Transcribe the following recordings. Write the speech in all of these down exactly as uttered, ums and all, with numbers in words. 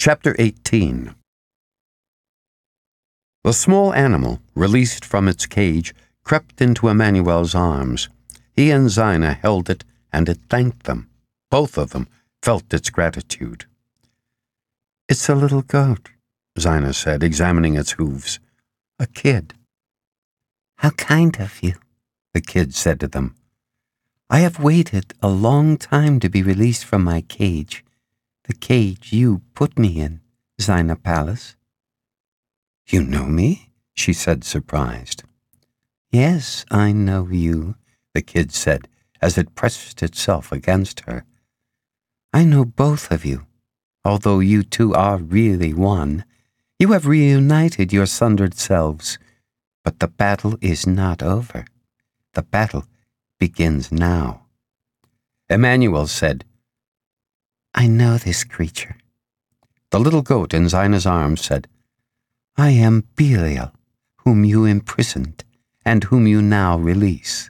Chapter eighteen. The small animal, released from its cage, crept into Emmanuel's arms. He and Zina held it, and it thanked them. Both of them felt its gratitude. "It's a little goat," Zina said, examining its hooves. "A kid." "How kind of you," the kid said to them. "I have waited a long time to be released from my cage, the cage you put me in, Zina Palace." "You know me?" she said, surprised. "Yes, I know you," the kid said, as it pressed itself against her. "I know both of you. Although you two are really one, you have reunited your sundered selves. But the battle is not over. The battle begins now." Emmanuel said, "I know this creature." The little goat in Zina's arms said, "I am Belial, whom you imprisoned, and whom you now release."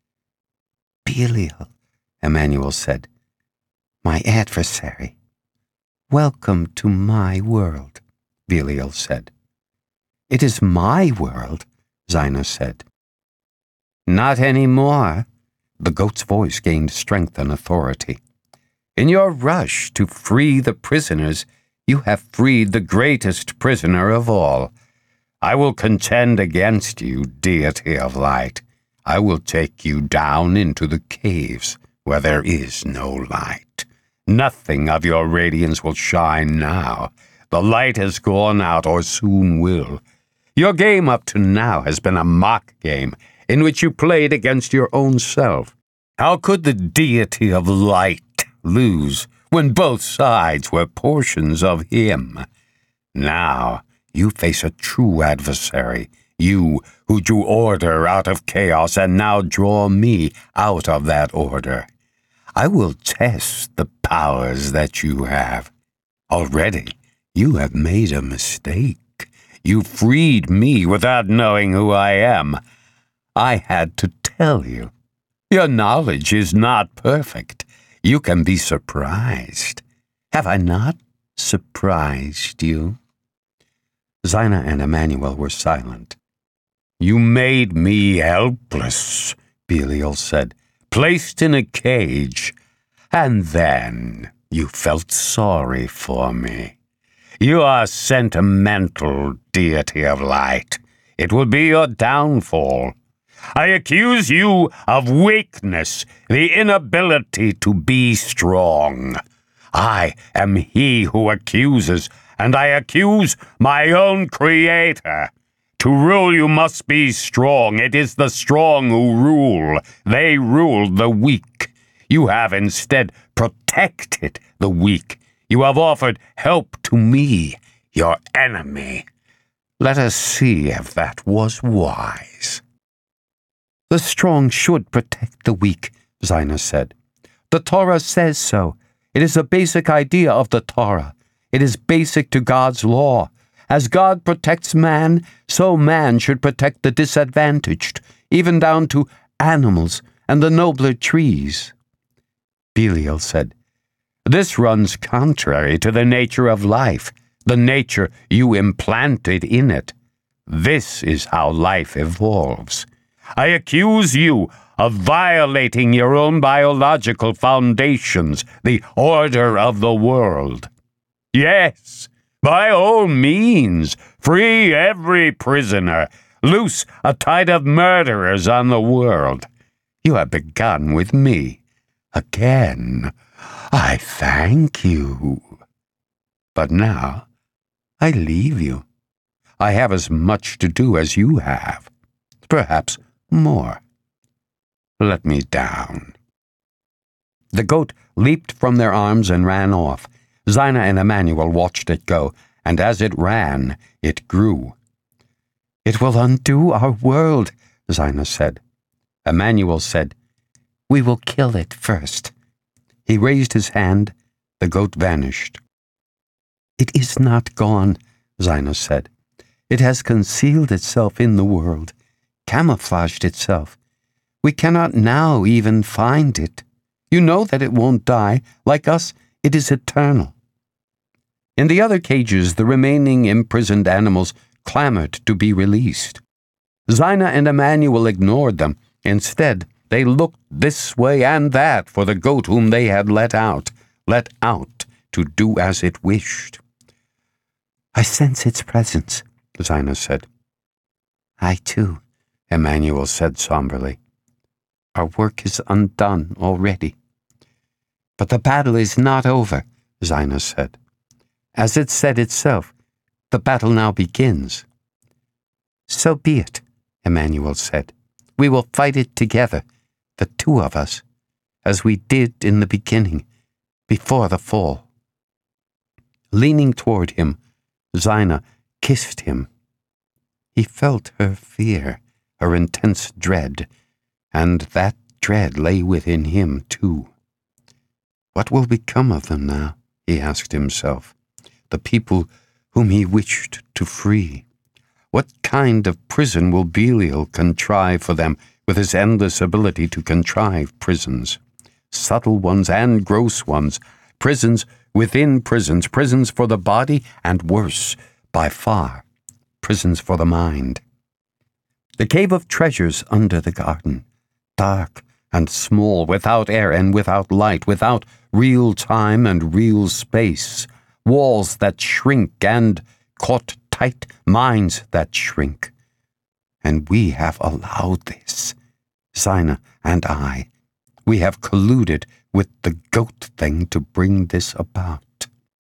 "Belial," Emmanuel said, "my adversary." "Welcome to my world," Belial said. "It is my world," Zina said. "Not anymore." The goat's voice gained strength and authority. "In your rush to free the prisoners, you have freed the greatest prisoner of all. I will contend against you, deity of light. I will take you down into the caves where there is no light. Nothing of your radiance will shine now. The light has gone out, or soon will. Your game up to now has been a mock game in which you played against your own self. How could the deity of light lose when both sides were portions of him? Now you face a true adversary, you who drew order out of chaos and now draw me out of that order. I will test the powers that you have. Already you have made a mistake. You freed me without knowing who I am. I had to tell you. Your knowledge is not perfect. You can be surprised. Have I not surprised you?" Zina and Emmanuel were silent. "You made me helpless," Belial said, "placed in a cage, and then you felt sorry for me. You are sentimental, deity of light. It will be your downfall. I accuse you of weakness, the inability to be strong. I am he who accuses, and I accuse my own creator. To rule you must be strong. It is the strong who rule. They rule the weak. You have instead protected the weak. You have offered help to me, your enemy. Let us see if that was wise." "The strong should protect the weak," Zina said. "The Torah says so. It is a basic idea of the Torah. It is basic to God's law. As God protects man, so man should protect the disadvantaged, even down to animals and the nobler trees." Belial said, "This runs contrary to the nature of life, the nature you implanted in it. This is how life evolves. I accuse you of violating your own biological foundations, the order of the world. Yes, by all means, free every prisoner, loose a tide of murderers on the world. You have begun with me. Again, I thank you. But now, I leave you. I have as much to do as you have, perhaps more. Let me down." The goat leaped from their arms and ran off. Zina and Emmanuel watched it go, and as it ran, it grew. "It will undo our world," Zina said. Emmanuel said, "We will kill it first." He raised his hand. The goat vanished. "It is not gone," Zina said. "It has concealed itself in the world, camouflaged itself. We cannot now even find it. You know that it won't die. Like us, it is eternal." In the other cages, the remaining imprisoned animals clamored to be released. Zina and Emmanuel ignored them. Instead, they looked this way and that for the goat whom they had let out, let out to do as it wished. I sense its presence, Zina said. I too, Emmanuel said somberly. Our work is undone already. But the battle is not over, Zina said. As it said itself, the battle now begins. So be it, Emmanuel said. We will fight it together, the two of us, as we did in the beginning, before the fall. Leaning toward him, Zina kissed him. He felt her fear, her intense dread, and that dread lay within him too. What will become of them now, he asked himself, the people whom he wished to free? What kind of prison will Belial contrive for them with his endless ability to contrive prisons? Subtle ones and gross ones, prisons within prisons, prisons for the body, and worse, by far, prisons for the mind. The cave of treasures under the garden, dark and small, without air and without light, without real time and real space, walls that shrink and, caught tight, minds that shrink. And we have allowed this, Zina and I. We have colluded with the goat thing to bring this about.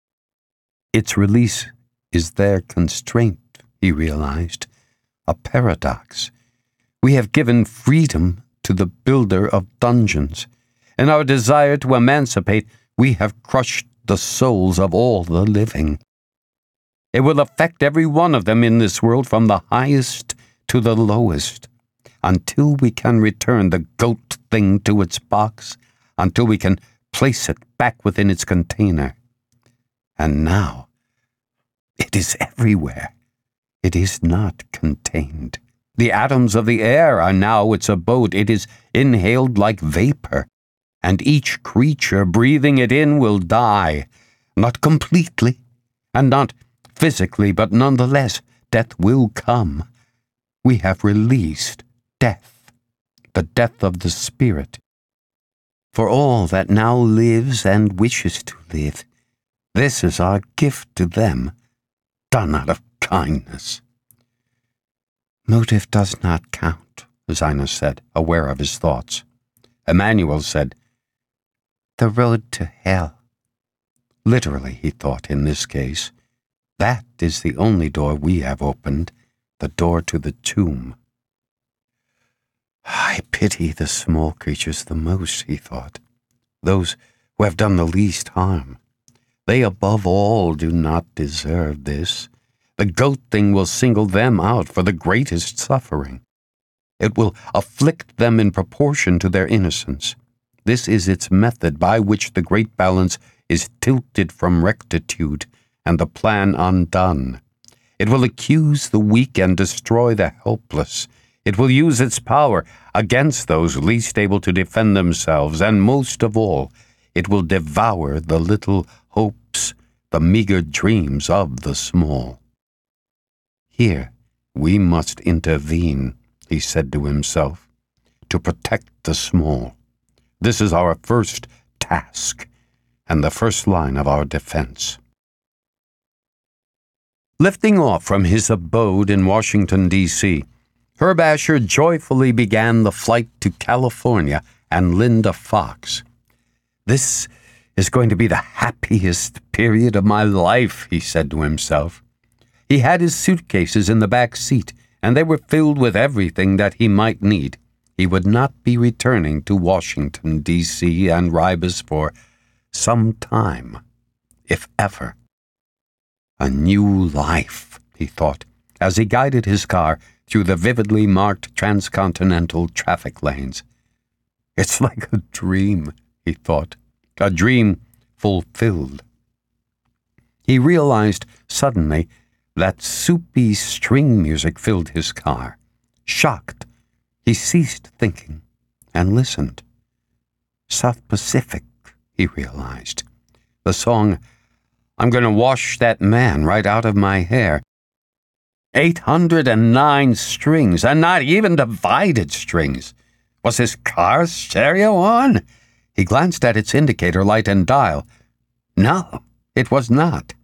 Its release is their constraint, he realized, a paradox. We have given freedom to the builder of dungeons. In our desire to emancipate, we have crushed the souls of all the living. It will affect every one of them in this world, from the highest to the lowest, until we can return the goat thing to its box, until we can place it back within its container. And now, it is everywhere. It is not contained. The atoms of the air are now its abode. It is inhaled like vapor, and each creature breathing it in will die, not completely, and not physically, but nonetheless, death will come. We have released death, the death of the spirit. For all that now lives and wishes to live, this is our gift to them, done out of kindness. Motive does not count, Zina said, aware of his thoughts. Emmanuel said, the road to hell. Literally, he thought, in this case. That is the only door we have opened, the door to the tomb. I pity the small creatures the most, he thought, those who have done the least harm. They above all do not deserve this. The goat thing will single them out for the greatest suffering. It will afflict them in proportion to their innocence. This is its method by which the great balance is tilted from rectitude and the plan undone. It will accuse the weak and destroy the helpless. It will use its power against those least able to defend themselves, and most of all, it will devour the little hopes, the meager dreams of the small. Here we must intervene, he said to himself, to protect the small. This is our first task, and the first line of our defense. Lifting off from his abode in Washington, D C, Herb Asher joyfully began the flight to California and Linda Fox. This is going to be the happiest period of my life, he said to himself. He had his suitcases in the back seat, and they were filled with everything that he might need. He would not be returning to Washington, D C and Ribas for some time, if ever. A new life, he thought, as he guided his car through the vividly marked transcontinental traffic lanes. It's like a dream, he thought, a dream fulfilled. He realized suddenly that soupy string music filled his car. Shocked, he ceased thinking and listened. South Pacific, he realized. The song, I'm going to wash that man right out of my hair. eight hundred nine strings, and not even divided strings. Was his car stereo on? He glanced at its indicator light and dial. No, it was not.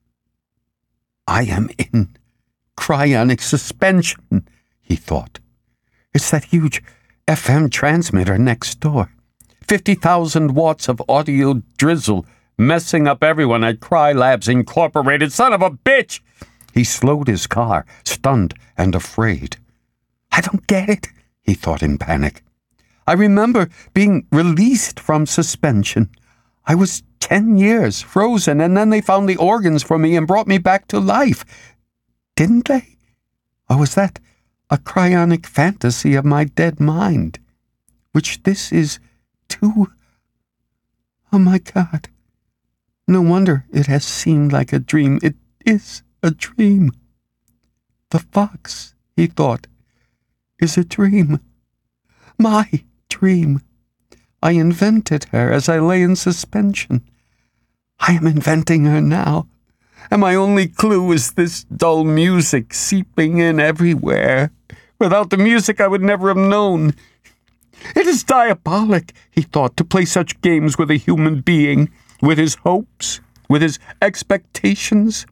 I am in cryonic suspension, he thought. It's that huge F M transmitter next door. fifty thousand watts of audio drizzle messing up everyone at Cry Labs Incorporated. Son of a bitch! He slowed his car, stunned and afraid. I don't get it, he thought in panic. I remember being released from suspension. I was ten years frozen, and then they found the organs for me and brought me back to life. Didn't they? Or was that a cryonic fantasy of my dead mind? Which this is too. Oh my God. No wonder it has seemed like a dream. It is a dream. The fox, he thought, is a dream. My dream. I invented her as I lay in suspension. I am inventing her now, and my only clue is this dull music seeping in everywhere. Without the music, I would never have known. It is diabolic, he thought, to play such games with a human being, with his hopes, with his expectations.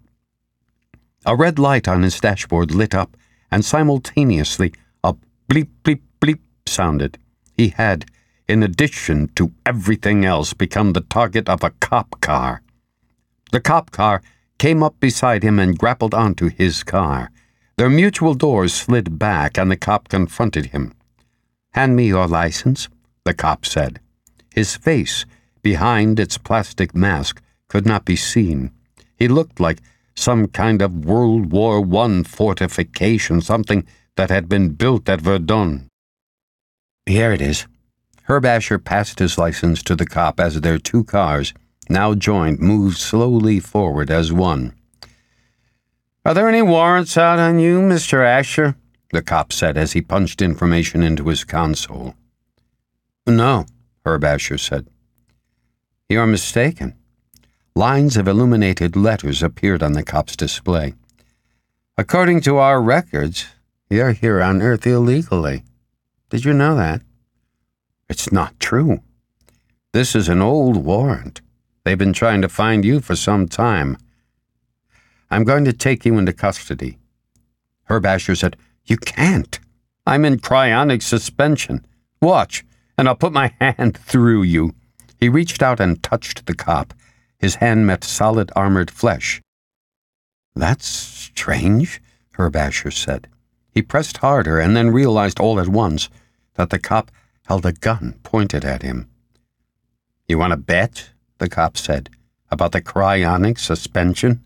A red light on his dashboard lit up, and simultaneously a bleep, bleep, bleep sounded. He had, in addition to everything else, become the target of a cop car. The cop car came up beside him and grappled onto his car. Their mutual doors slid back, and the cop confronted him. Hand me your license, the cop said. His face, behind its plastic mask, could not be seen. He looked like some kind of World War One fortification, something that had been built at Verdun. Here it is. Herb Asher passed his license to the cop as their two cars, now joined, moved slowly forward as one. Are there any warrants out on you, Mister Asher? The cop said as he punched information into his console. No, Herb Asher said. You're mistaken. Lines of illuminated letters appeared on the cop's display. According to our records, you're here on Earth illegally. Did you know that? It's not true. This is an old warrant. They've been trying to find you for some time. I'm going to take you into custody. Herb Asher said, You can't. I'm in cryonic suspension. Watch, and I'll put my hand through you. He reached out and touched the cop. His hand met solid armored flesh. That's strange, Herb Asher said. He pressed harder and then realized all at once that the cop held a gun pointed at him. You want to bet, the cop said, about the cryonic suspension?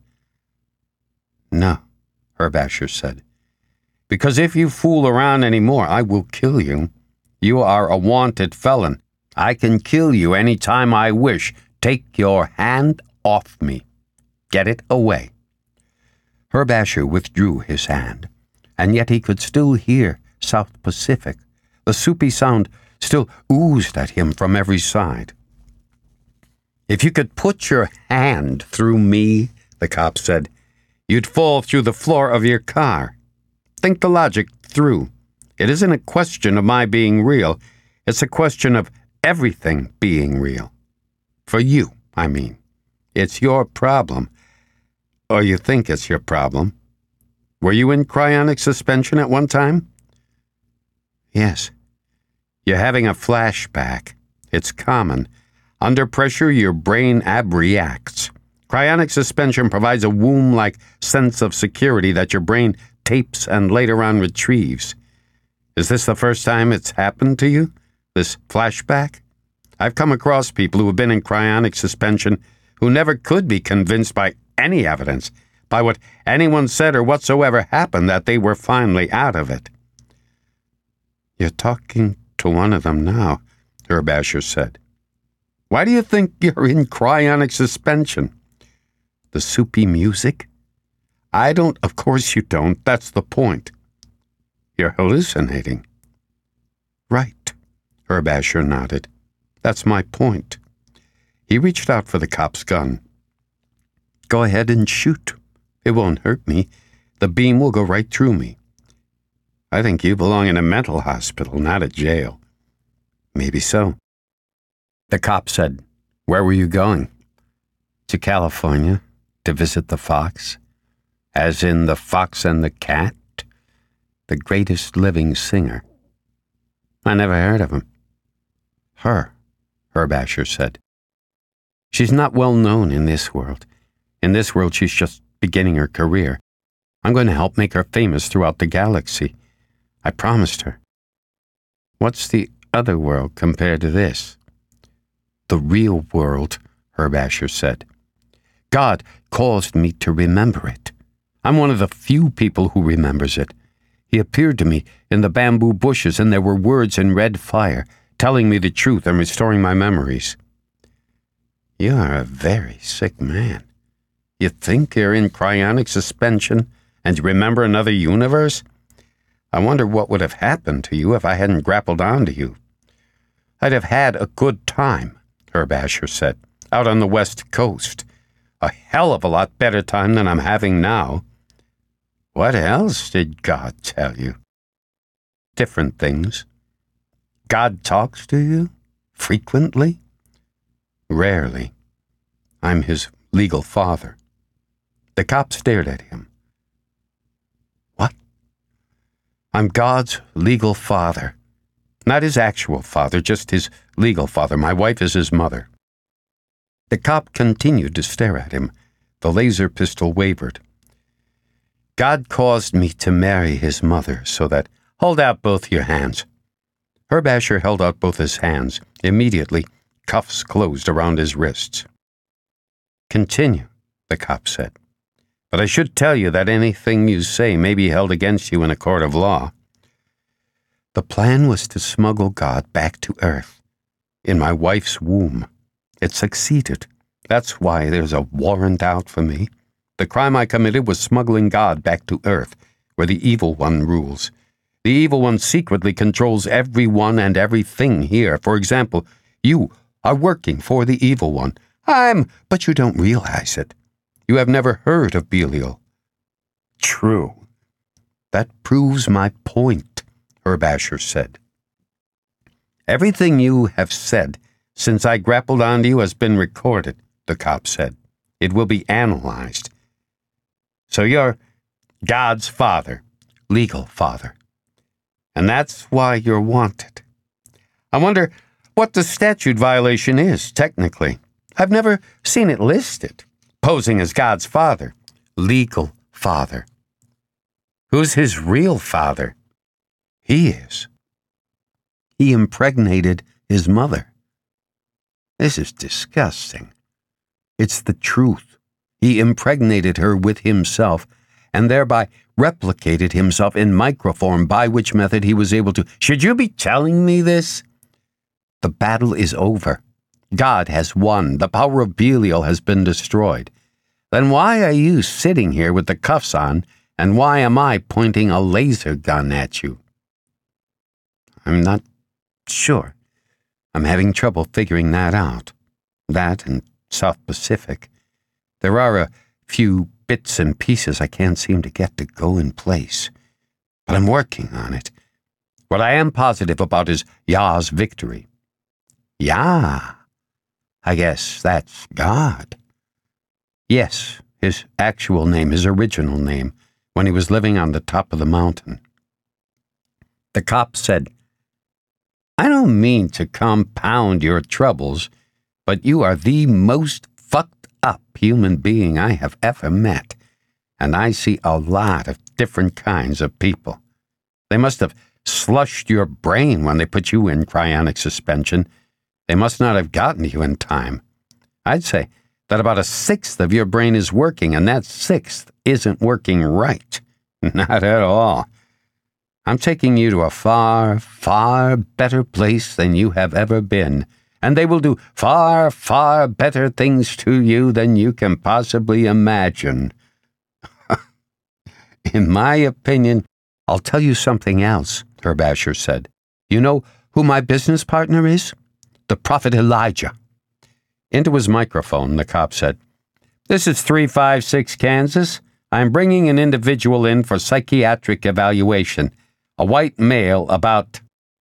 No, Herb Asher said. Because if you fool around anymore, I will kill you. You are a wanted felon. I can kill you any time I wish. Take your hand off me. Get it away. Herb Asher withdrew his hand, and yet he could still hear South Pacific. The soupy sound still oozed at him from every side. If you could put your hand through me, the cop said, you'd fall through the floor of your car. Think the logic through. It isn't a question of my being real. It's a question of everything being real. For you, I mean. It's your problem. Or you think it's your problem. Were you in cryonic suspension at one time? Yes. You're having a flashback. It's common. Under pressure, your brain abreacts. Cryonic suspension provides a womb-like sense of security that your brain tapes and later on retrieves. Is this the first time it's happened to you? This flashback? I've come across people who have been in cryonic suspension who never could be convinced by any evidence, by what anyone said or whatsoever happened, that they were finally out of it. You're talking to one of them now, Herb Asher said. Why do you think you're in cryonic suspension? The soupy music? I don't, of course you don't. That's the point. You're hallucinating. Right, Herb Asher nodded. That's my point. He reached out for the cop's gun. Go ahead and shoot. It won't hurt me. The beam will go right through me. I think you belong in a mental hospital, not a jail. Maybe so. The cop said, Where were you going? To California, to visit the fox. As in The Fox and the Cat, the greatest living singer. I never heard of him. Her, Herb Asher said. She's not well known in this world. In this world, she's just beginning her career. I'm going to help make her famous throughout the galaxy. I promised her. What's the other world compared to this? The real world, Herb Asher said. God caused me to remember it. I'm one of the few people who remembers it. He appeared to me in the bamboo bushes, and there were words in red fire, telling me the truth and restoring my memories. You are a very sick man. You think you're in cryonic suspension and you remember another universe? I wonder what would have happened to you if I hadn't grappled onto you. I'd have had a good time, Herb Asher said, out on the West Coast. A hell of a lot better time than I'm having now. What else did God tell you? Different things. God talks to you? Frequently? Rarely. I'm his legal father. The cop stared at him. What? I'm God's legal father. Not his actual father, just his legal father. My wife is his mother. The cop continued to stare at him. The laser pistol wavered. God caused me to marry his mother so that... Hold out both your hands. Herb Asher held out both his hands. Immediately, cuffs closed around his wrists. Continue, the cop said. But I should tell you that anything you say may be held against you in a court of law. The plan was to smuggle God back to Earth, in my wife's womb. It succeeded. That's why there's a warrant out for me. The crime I committed was smuggling God back to Earth, where the Evil One rules. The Evil One secretly controls everyone and everything here. For example, you are working for the Evil One. I'm, but you don't realize it. You have never heard of Belial. True. That proves my point, Herb Asher said. Everything you have said since I grappled onto you has been recorded, the cop said. It will be analyzed. So you're God's father, legal father. And that's why you're wanted. I wonder what the statute violation is, technically. I've never seen it listed. Posing as God's father, legal father. Who's his real father? He is. He impregnated his mother. This is disgusting. It's the truth. He impregnated her with himself, and thereby replicated himself in microform, by which method he was able to... Should you be telling me this? The battle is over. God has won. The power of Belial has been destroyed. Then why are you sitting here with the cuffs on, and why am I pointing a laser gun at you? I'm not sure. I'm having trouble figuring that out. That and South Pacific. There are a few bits and pieces I can't seem to get to go in place. But I'm working on it. What I am positive about is Yah's victory. Yah. I guess that's God. Yes, his actual name, his original name, when he was living on the top of the mountain. The cop said, I don't mean to compound your troubles, but you are the most fucked up human being I have ever met, and I see a lot of different kinds of people. They must have slushed your brain when they put you in cryonic suspension. They must not have gotten you in time. I'd say that about a sixth of your brain is working, and that sixth isn't working right. Not at all. I'm taking you to a far, far better place than you have ever been, and they will do far, far better things to you than you can possibly imagine. In my opinion, I'll tell you something else, Herb Asher said. You know who my business partner is? The prophet Elijah. Into his microphone, the cop said, This is three five six Kansas. I'm bringing an individual in for psychiatric evaluation. A white male about...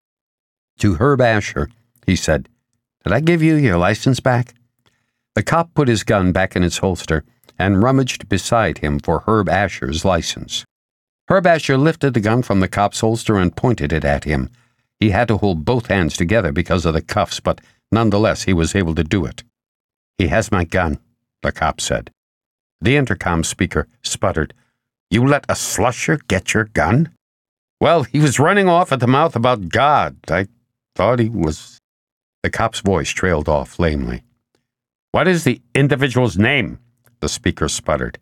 To Herb Asher, he said, "Did I give you your license back?" The cop put his gun back in its holster and rummaged beside him for Herb Asher's license. Herb Asher lifted the gun from the cop's holster and pointed it at him. He had to hold both hands together because of the cuffs, but nonetheless he was able to do it. "He has my gun," the cop said. The intercom speaker sputtered. "You let a slusher get your gun?" "Well, he was running off at the mouth about God. I thought he was..." The cop's voice trailed off lamely. "What is the individual's name?" the speaker sputtered.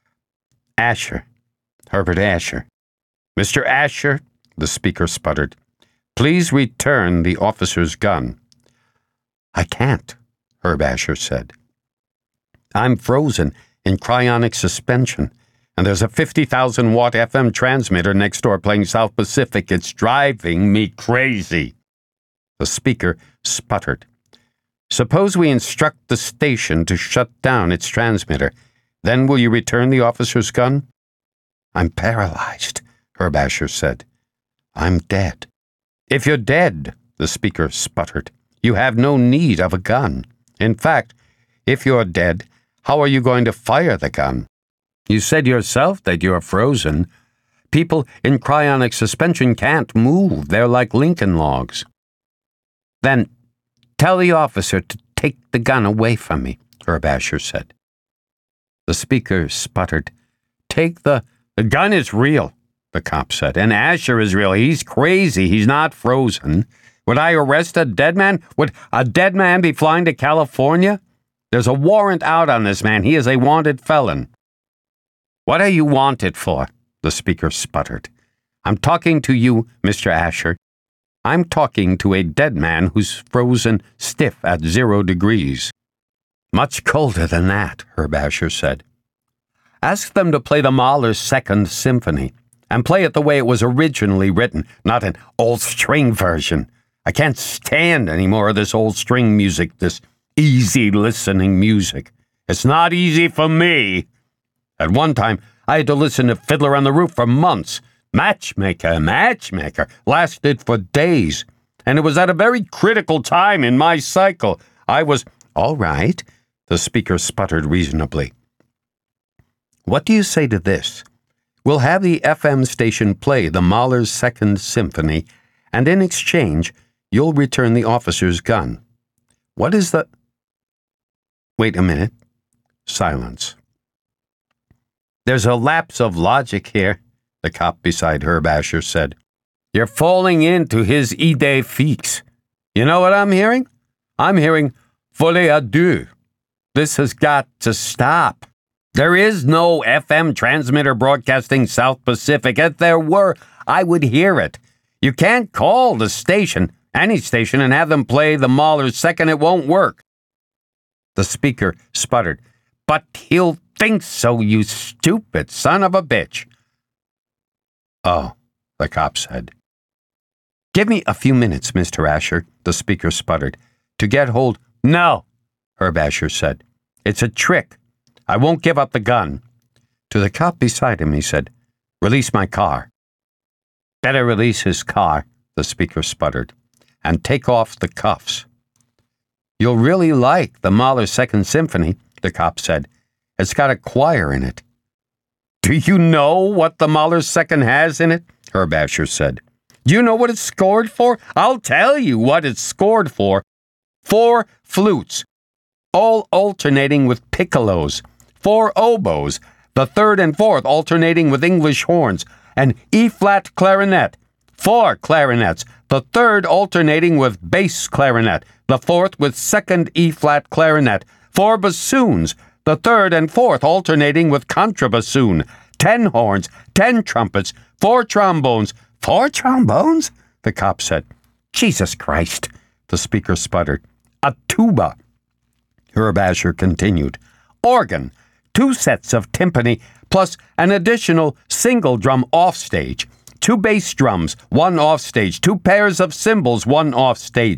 "Asher. Herbert Asher." "Mister Asher," the speaker sputtered, "please return the officer's gun." "I can't," Herb Asher said. "I'm frozen in cryonic suspension, and there's a fifty thousand watt F M transmitter next door playing South Pacific. It's driving me crazy." The speaker sputtered. "Suppose we instruct the station to shut down its transmitter. Then will you return the officer's gun?" "I'm paralyzed," Herb Asher said. "I'm dead." "If you're dead," the speaker sputtered, "you have no need of a gun. In fact, if you're dead, how are you going to fire the gun? You said yourself that you're frozen. People in cryonic suspension can't move. They're like Lincoln logs." "Then tell the officer to take the gun away from me," Herb Asher said. The speaker sputtered. Take the... The gun is real," the cop said, "and Asher is real. He's crazy. He's not frozen. Would I arrest a dead man? Would a dead man be flying to California? There's a warrant out on this man. He is a wanted felon." "What are you wanted for?" the speaker sputtered. "I'm talking to you, Mister Asher. I'm talking to a dead man who's frozen stiff at zero degrees." "Much colder than that," Herb Asher said. "Ask them to play the Mahler's Second Symphony, and play it the way it was originally written, not an old string version. I can't stand any more of this old string music, this easy listening music. It's not easy for me. At one time, I had to listen to Fiddler on the Roof for months. Matchmaker, Matchmaker lasted for days, and it was at a very critical time in my cycle. I was..." "All right," the speaker sputtered reasonably. "What do you say to this? We'll have the F M station play the Mahler's Second Symphony, and in exchange, you'll return the officer's gun. What is the..." "Wait a minute." Silence. "There's a lapse of logic here," the cop beside Herb Asher said. "You're falling into his idée fixe. You know what I'm hearing? I'm hearing folie à deux. This has got to stop. There is no F M transmitter broadcasting South Pacific. If there were, I would hear it. You can't call the station, any station, and have them play the Mahler's Second. It won't work." The speaker sputtered. "But he'll think so, you stupid son of a bitch." "Oh," the cop said. "Give me a few minutes, Mister Asher," the speaker sputtered, "to get hold..." "No," Herb Asher said. "It's a trick. I won't give up the gun." To the cop beside him, he said, "Release my car." "Better release his car," the speaker sputtered, "and take off the cuffs." "You'll really like the Mahler's Second Symphony," the cop said. "It's got a choir in it." "Do you know what the Mahler's Second has in it?" Herb Asher said. "Do you know what it's scored for? I'll tell you what it's scored for. Four flutes, all alternating with piccolos. Four oboes, the third and fourth alternating with English horns. An E-flat clarinet. Four clarinets, the third alternating with bass clarinet. The fourth with second E-flat clarinet. Four bassoons, the third and fourth alternating with contrabassoon. Ten horns, ten trumpets, four trombones. Four trombones? The cop said. "Jesus Christ," the speaker sputtered. "A tuba." Herb Asher continued. "Organ, two sets of timpani, plus an additional single drum offstage. Two bass drums, one offstage. Two pairs of cymbals, one offstage.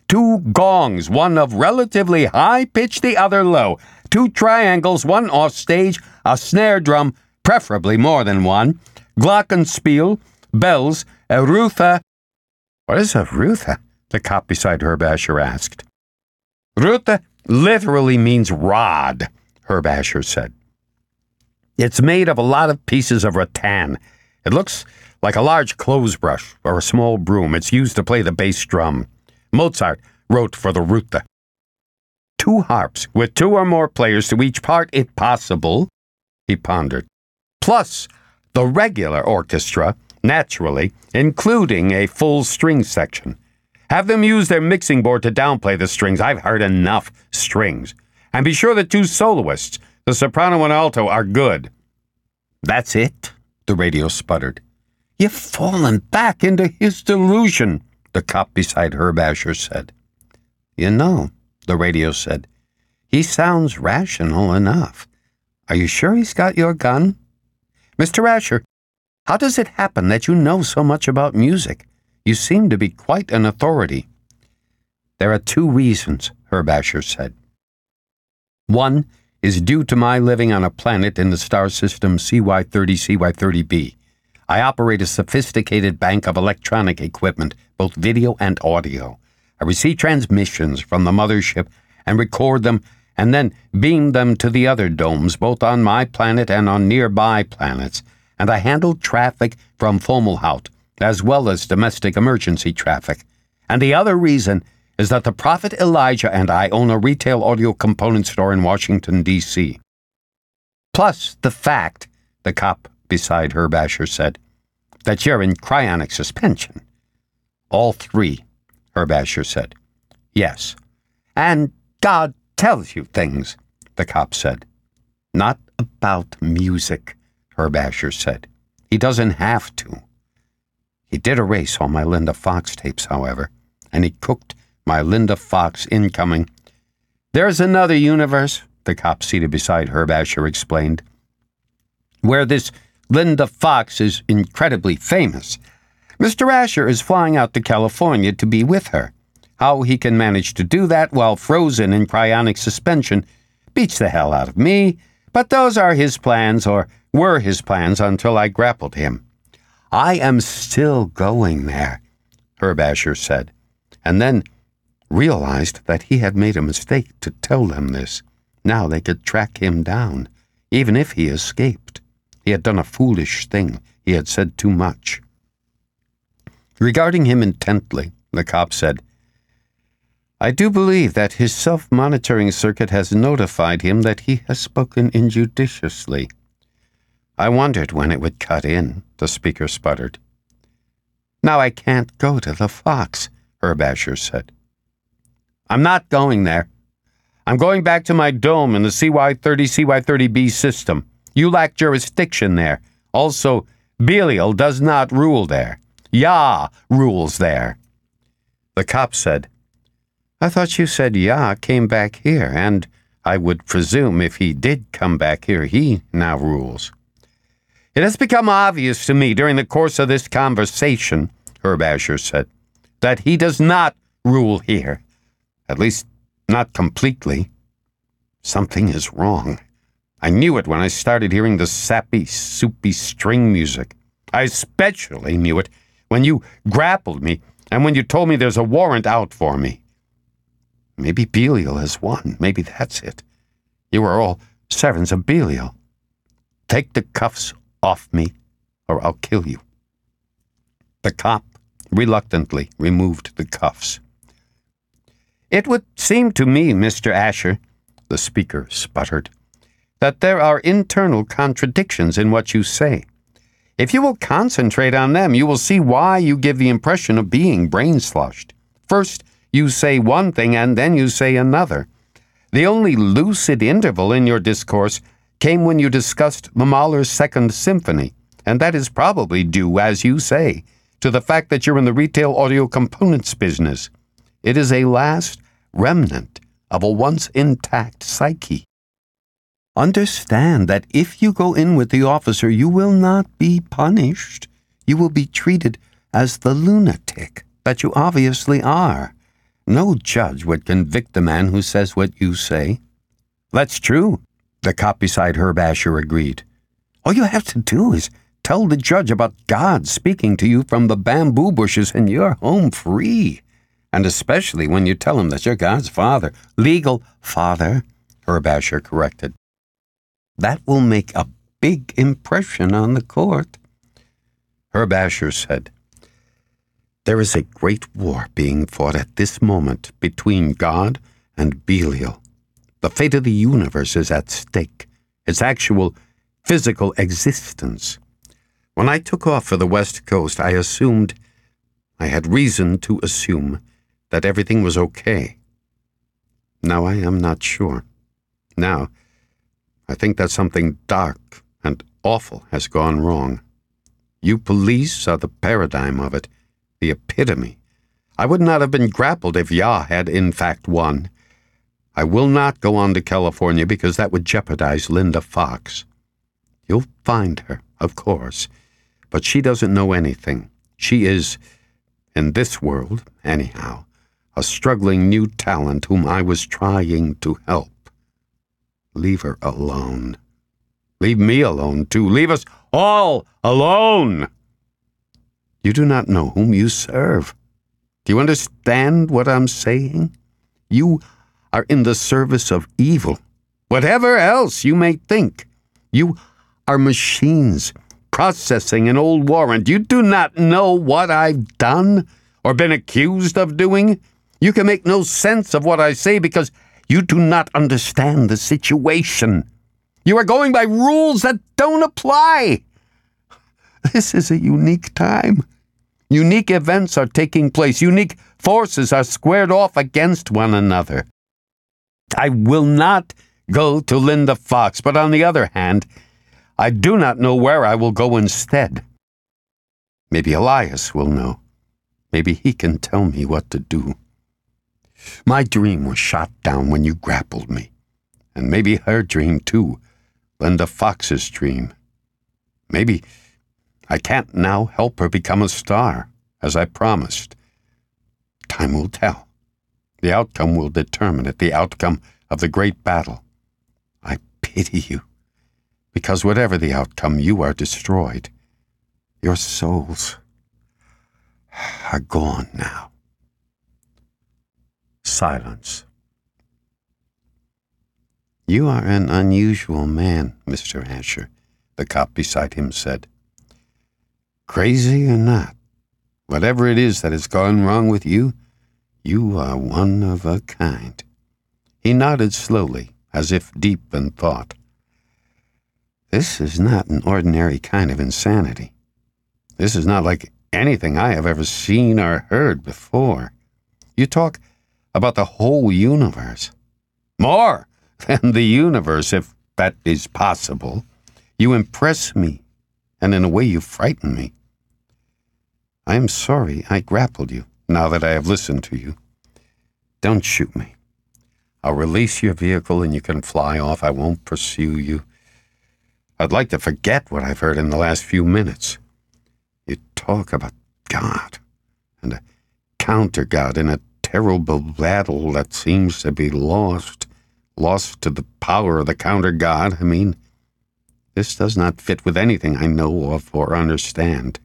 two gongs, one of relatively high pitch, the other low, two triangles, one offstage, a snare drum, preferably more than one, glockenspiel, bells, a rutha. What is a rutha? The cop beside Herb Asher asked. Rutha literally means rod, Herb Asher said. It's made of a lot of pieces of rattan. It looks like a large clothes brush or a small broom. It's used to play the bass drum. Mozart wrote for the rutha. Two harps with two or more players to each part, if possible, he pondered. Plus the regular orchestra, naturally, including a full string section. Have them use their mixing board to downplay the strings. I've heard enough strings. And be sure the two soloists, the soprano and alto, are good. That's it, the radio sputtered. You've fallen back into his delusion, the cop beside Herb Asher said. You know, the radio said, he sounds rational enough. Are you sure he's got your gun? Mister Asher, how does it happen that you know so much about music? You seem to be quite an authority. There are two reasons, Herb Asher said. One is due to my living on a planet in the star system C Y thirty C Y thirty b. I operate a sophisticated bank of electronic equipment, both video and audio. I receive transmissions from the mothership and record them and then beam them to the other domes, both on my planet and on nearby planets. And I handle traffic from Fomalhaut, as well as domestic emergency traffic. And the other reason is that the Prophet Elijah and I own a retail audio component store in Washington, D C Plus the fact, the cop beside Herb Asher said, that you're in cryonic suspension. All three, Herb Asher said. Yes. And God tells you things, the cop said. Not about music, Herb Asher said. He doesn't have to. He did erase all my Linda Fox tapes, however, and he cooked my Linda Fox incoming. There's another universe, the cop seated beside Herb Asher explained, where this Linda Fox is incredibly famous. Mister Asher is flying out to California to be with her. How he can manage to do that while frozen in cryonic suspension beats the hell out of me, but those are his plans, or were his plans until I grappled him. I am still going there, Herb Asher said, and then realized that he had made a mistake to tell them this. Now they could track him down, even if he escaped. He had done a foolish thing. He had said too much. Regarding him intently, the cop said, I do believe that his self-monitoring circuit has notified him that he has spoken injudiciously. I wondered when it would cut in, the speaker sputtered. Now I can't go to the Fox, Herb Asher said. I'm not going there. I'm going back to my dome in the C Y thirty C Y thirty b system. You lack jurisdiction there. Also, Belial does not rule there. Yah rules there. The cop said, I thought you said Yah came back here, and I would presume if he did come back here, he now rules. It has become obvious to me during the course of this conversation, Herb Asher said, that he does not rule here. At least, not completely. Something is wrong. I knew it when I started hearing the sappy, soupy string music. I especially knew it when you grappled me and when you told me there's a warrant out for me. Maybe Belial has won. Maybe that's it. You are all servants of Belial. Take the cuffs off me, or I'll kill you. The cop reluctantly removed the cuffs. It would seem to me, Mister Asher, the speaker sputtered, that there are internal contradictions in what you say. If you will concentrate on them, you will see why you give the impression of being brain-slushed. First, you say one thing and then you say another. The only lucid interval in your discourse came when you discussed the Mahler's Second Symphony, and that is probably due, as you say, to the fact that you're in the retail audio components business. It is a last remnant of a once intact psyche. Understand that if you go in with the officer, you will not be punished. You will be treated as the lunatic that you obviously are. No judge would convict the man who says what you say. That's true, the cop beside Herb Asher agreed. All you have to do is tell the judge about God speaking to you from the bamboo bushes and you're home free. And especially when you tell him that you're God's father. Legal father, Herb Asher corrected. That will make a big impression on the court. Herb Asher said, There is a great war being fought at this moment between God and Belial. The fate of the universe is at stake, its actual physical existence. When I took off for the West Coast, I assumed, I had reason to assume, that everything was okay. Now I am not sure. Now, I think that something dark and awful has gone wrong. You police are the paradigm of it, the epitome. I would not have been grappled if Yah had in fact won. I will not go on to California because that would jeopardize Linda Fox. You'll find her, of course, but she doesn't know anything. She is, in this world, anyhow, a struggling new talent whom I was trying to help. Leave her alone. Leave me alone, too. Leave us all alone. You do not know whom you serve. Do you understand what I'm saying? You are in the service of evil. Whatever else you may think, you are machines processing an old warrant. You do not know what I've done or been accused of doing. You can make no sense of what I say because you do not understand the situation. You are going by rules that don't apply. This is a unique time. Unique events are taking place. Unique forces are squared off against one another. I will not go to Linda Fox, but on the other hand, I do not know where I will go instead. Maybe Elias will know. Maybe he can tell me what to do. My dream was shot down when you grappled me. And maybe her dream, too. Linda Fox's dream. Maybe I can't now help her become a star, as I promised. Time will tell. The outcome will determine it, the outcome of the great battle. I pity you, because whatever the outcome, you are destroyed. Your souls are gone now. Silence. You are an unusual man, Mister Asher, the cop beside him said. Crazy or not, whatever it is that has gone wrong with you, you are one of a kind. He nodded slowly, as if deep in thought. This is not an ordinary kind of insanity. This is not like anything I have ever seen or heard before. You talk about the whole universe. More than the universe, if that is possible. You impress me, and in a way you frighten me. I am sorry I grappled you, now that I have listened to you. Don't shoot me. I'll release your vehicle and you can fly off. I won't pursue you. I'd like to forget what I've heard in the last few minutes. You talk about God and a counter-God in a terrible battle that seems to be lost, lost to the power of the counter-God. I mean, this does not fit with anything I know of or understand.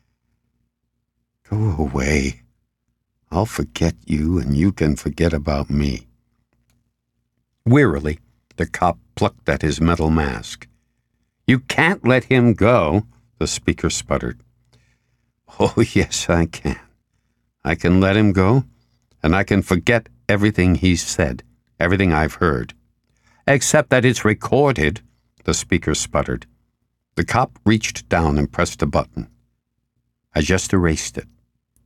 Go away. I'll forget you and you can forget about me. Wearily, the cop plucked at his metal mask. You can't let him go, the speaker sputtered. Oh, yes, I can. I can let him go, and I can forget everything he's said, everything I've heard. Except that it's recorded, the speaker sputtered. The cop reached down and pressed a button. I just erased it.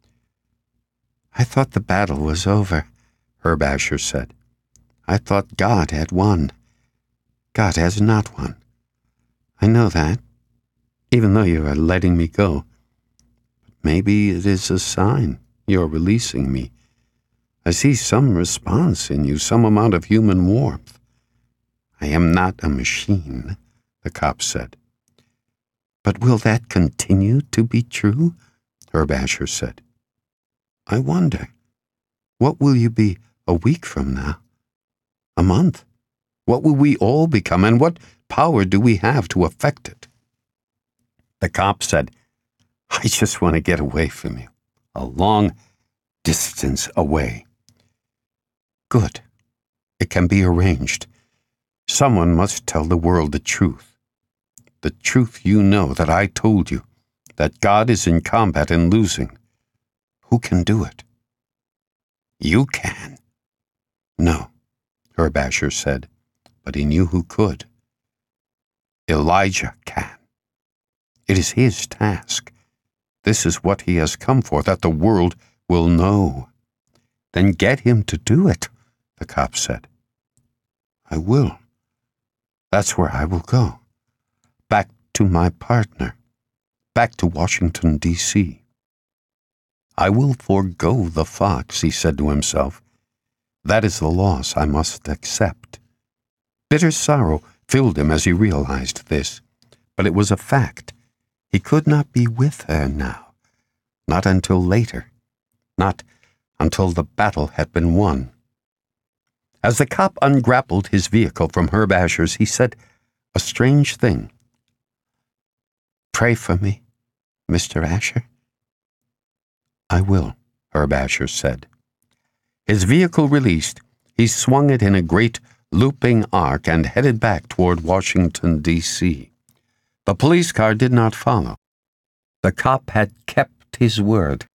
I thought the battle was over, Herb Asher said. I thought God had won. God has not won. I know that, even though you are letting me go. But maybe it is a sign you're releasing me. I see some response in you, some amount of human warmth. I am not a machine, the cop said. But will that continue to be true? Herb Asher said. I wonder. What will you be a week from now? A month? What will we all become, and what power do we have to affect it? The cop said, I just want to get away from you. A long distance away. Good. It can be arranged. Someone must tell the world the truth. The truth you know that I told you, that God is in combat and losing. Who can do it? You can. No, Herb Asher said, but he knew who could. Elijah can. It is his task. This is what he has come for, that the world will know. Then get him to do it, the cop said. I will. That's where I will go. Back to my partner. Back to Washington, D C I will forego the fox, he said to himself. That is the loss I must accept. Bitter sorrow filled him as he realized this, but it was a fact. He could not be with her now, not until later, not until the battle had been won. As the cop ungrappled his vehicle from Herb Asher's, he said a strange thing. Pray for me, Mister Asher. I will, Herb Asher said. His vehicle released, he swung it in a great looping arc and headed back toward Washington, D C The police car did not follow. The cop had kept his word.